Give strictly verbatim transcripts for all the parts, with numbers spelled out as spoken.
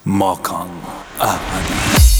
ماکان احمدی.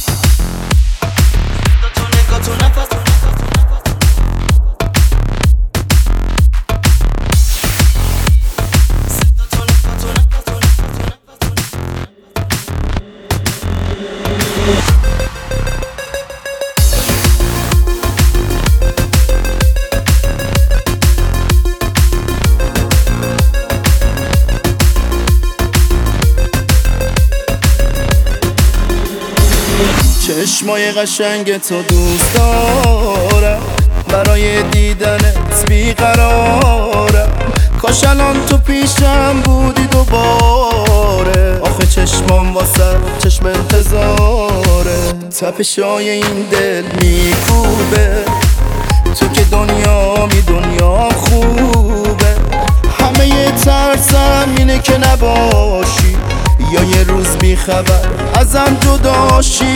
چشمای قشنگ تو دوست دارم، برای دیدنت بیقرارم. کاش الان تو پیشم بودی دوباره، آخه چشمام واسه چشم انتظاره. تپشای این دل میکوبه، تو که دنیا می دنیا خوبه. همه یه ترسم اینه که نباشی، یا یه روز بی خبر ازم جداشی.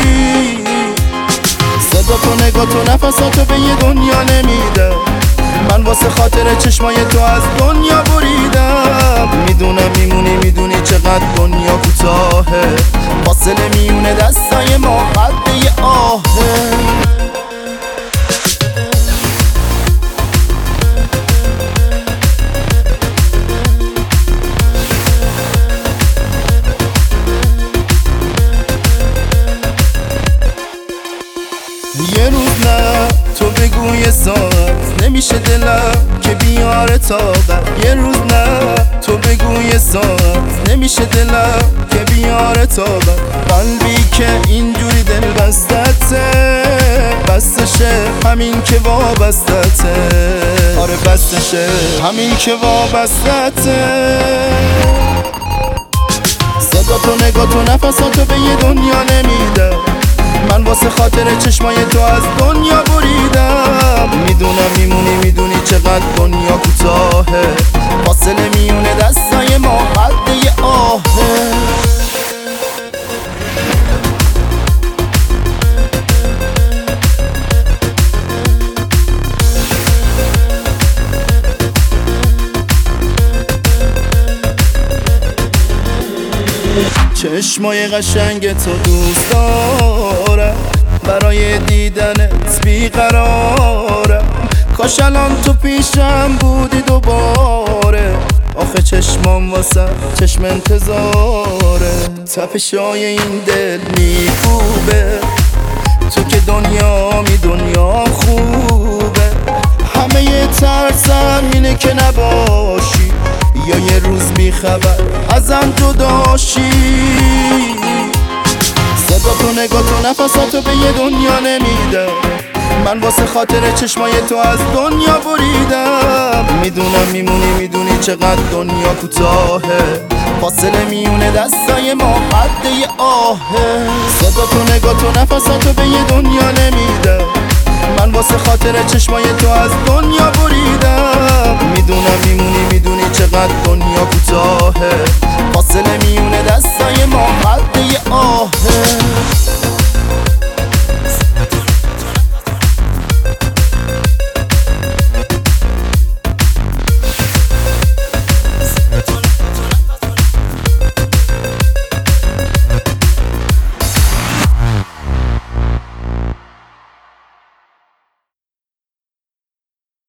صدا تو نگاه تو نفساتو به یه دنیا نمیده، من واسه خاطر چشمای تو از دنیا بریدم. میدونم میمونی، میدونی چقدر دنیا کوتاهه، فاصله میونه دستای ما قد یه آهه. یه روز نه تو بگو یه ساعت نمیشه دلم که بیاره طاقت. یه روز نه تو بگو یه ساعت نمیشه دلم که بیاره طاقت. قلبی که اینجوری دل بستته، بستشه همین که وابستته. آره بستشه همین که وابستته. صدا تو نگاه تو نفساتو به یه دنیا نمیده، من واسه خاطر چشمای تو از دنیا بریدم. میدونم میمونی، میدونی چقدر دنیا کوتاهه، فاصله میونه دستای ما قد یه آهه. چشمای قشنگ تو دوست دارم، برای دیدنت بیقرارم. کاش الان تو پیشم بودی دوباره، آخه چشمام واسه چشم انتظاره. تپشای این دل میکوبه، تو که دنیا می دنیا خوبه. همه یه ترسم اینه که نباشی، یا یه روز بی خبر ازم جداشی. صدا تو نگاه تو نفساتو به یه دنیا نمیده، من واسه خاطر چشمای تو از دنیا بریدم. میدونم میمونی، میدونی چقدر دنیا کوتاهه، فاصله میونه دستای ما قد یه آهه. صدا تو نگاه تو نفساتو به یه دنیا نمیده، من واسه خاطر چشمای تو از دنیا بریدم. میدونم میمونی، میدونی چقدر دنیا کوتاهه،